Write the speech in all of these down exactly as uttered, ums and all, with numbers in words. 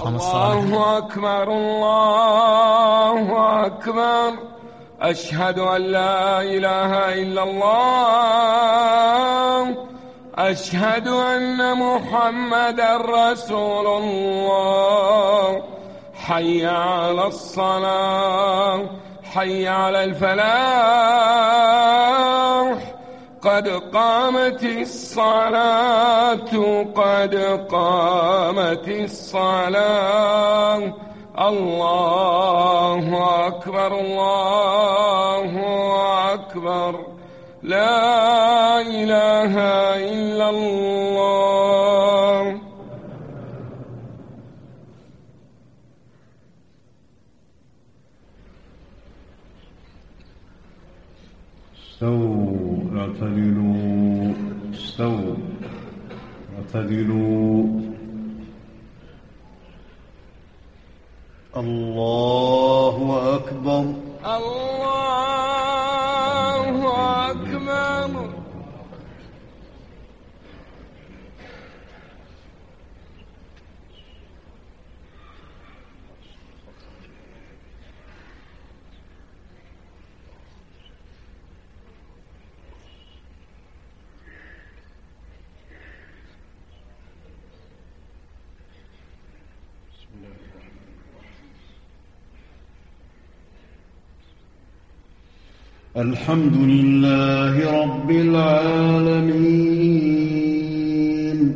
الله أكبر الله أكبر. أشهد أن لا إله إلا الله. أشهد أن محمدا رسول الله. حي على الصلاة حي على الفلاح. قد قامت الصلاة قد قامت الصلاة. الله أكبر الله أكبر. لا إله إلا الله. استووا اعتدلوا استووا اعتدلوا. الله أكبر الله أكبر. الحمد لله رب العالمين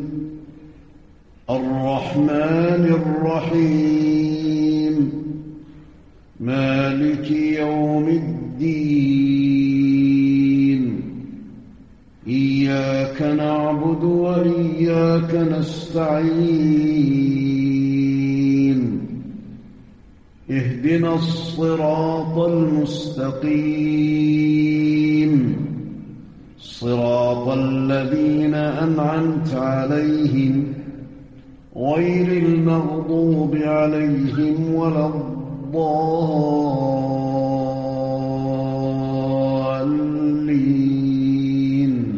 الرحمن الرحيم مالك يوم الدين. إياك نعبد وإياك نستعين. اهدنا الصراط المستقيم صراط الذين أنعمت عليهم غير المغضوب عليهم ولا الضالين.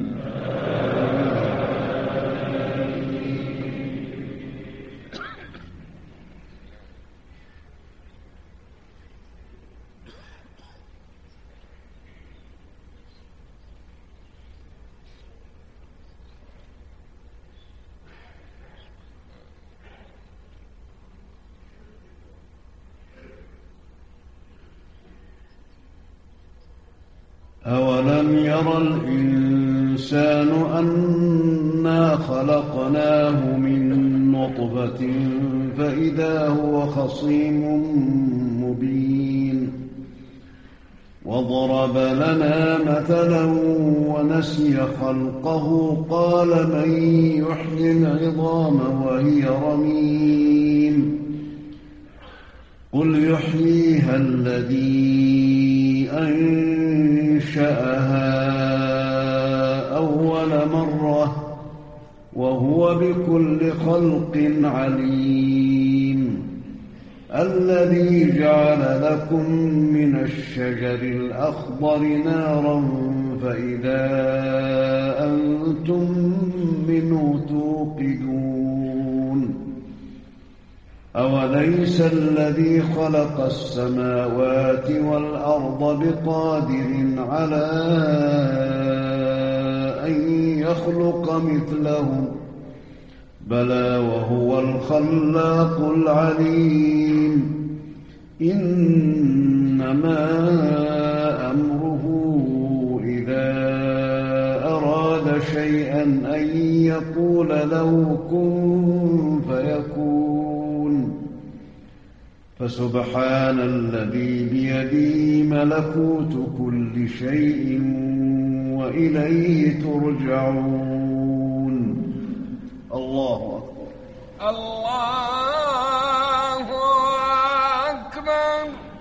أولم ير الإنسان أنا خلقناه من نطفة فإذا هو خصيم مبين. وضرب لنا مثلا ونسي خلقه قال من يحيي العظام وهي رميم. قل يحييها الذي أنشأها أول مرة وهو بكل خلق عليم. الذي جعل لكم من الشجر الأخضر نارا فإذا أنتم منه توقدون. أوليس الذي خلق السماوات والأرض بقادر على أن يخلق مثلهم بلى وهو الخلاق العليم. إنما أمره إذا أراد شيئا أن يقول له كن فيكون. فسبحان الذي بيده ملكوت كل شيء وإليه ترجعون. الله أكبر الله أكبر.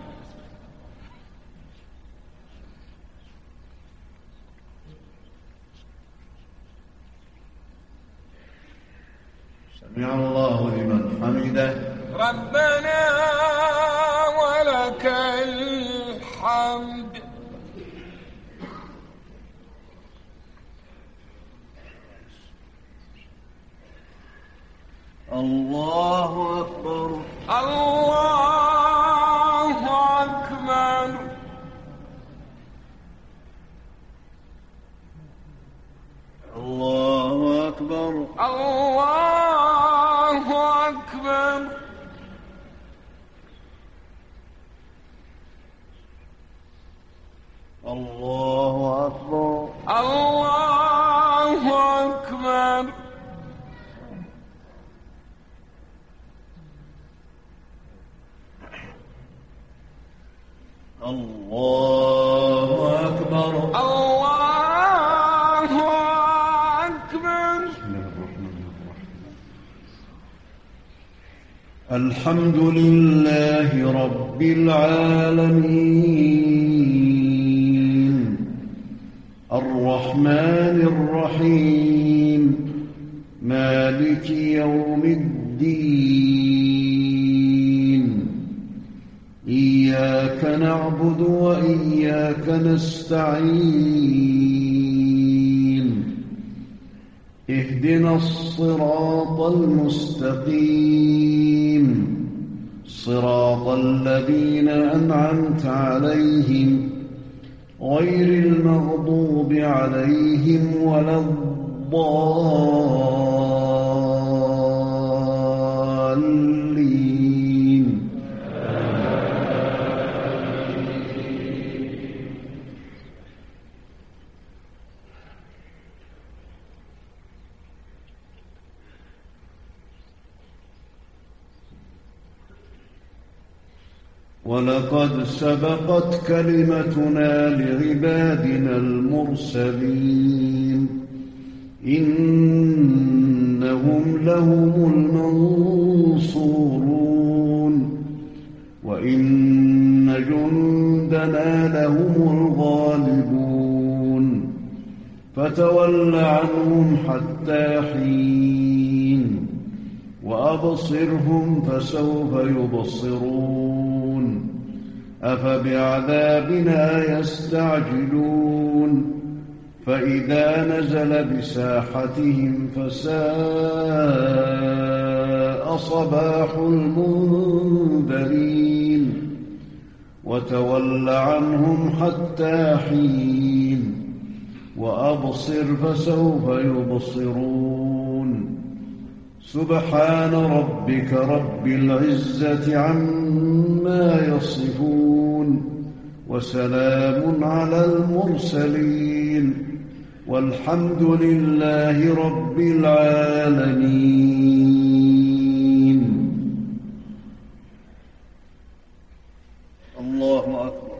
سمع الله لمن حمده. ربنا ولك الحمد. الله أكبر الله أكبر الله أكبر الله أكبر الله أكبر الله أكبر الله أكبر الله أكبر الحمد لله رب العالمين الرحمن الرحيم مالك يوم الدين إياك نعبد وإياك نستعين اهدنا الصراط المستقيم صراط الذين أنعمت عليهم غير المغضوب عليهم ولا الضالين ولقد سبقت كلمتنا لعبادنا المرسلين إنهم لهم المنصورون وإن جندنا لهم الغالبون فتول عنهم حتى حين وأبصرهم فسوف يبصرون أفبعذابنا يستعجلون فإذا نزل بساحتهم فساء صباح المنذرين وتول عنهم حتى حين وأبصر فسوف يبصرون سبحان ربك رب العزة عما يصفون وسلام على المرسلين والحمد لله رب العالمين. الله أكبر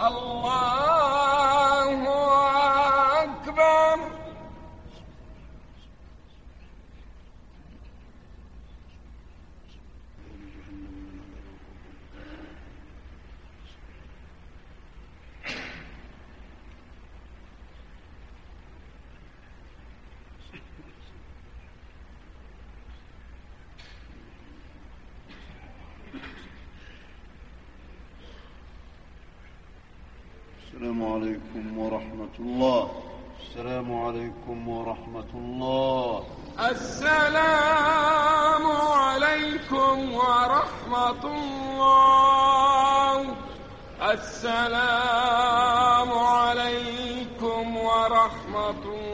الله أكبر السلام عليكم ورحمة الله. السلام عليكم ورحمة الله. السلام عليكم ورحمة الله. السلام عليكم ورحمة الله.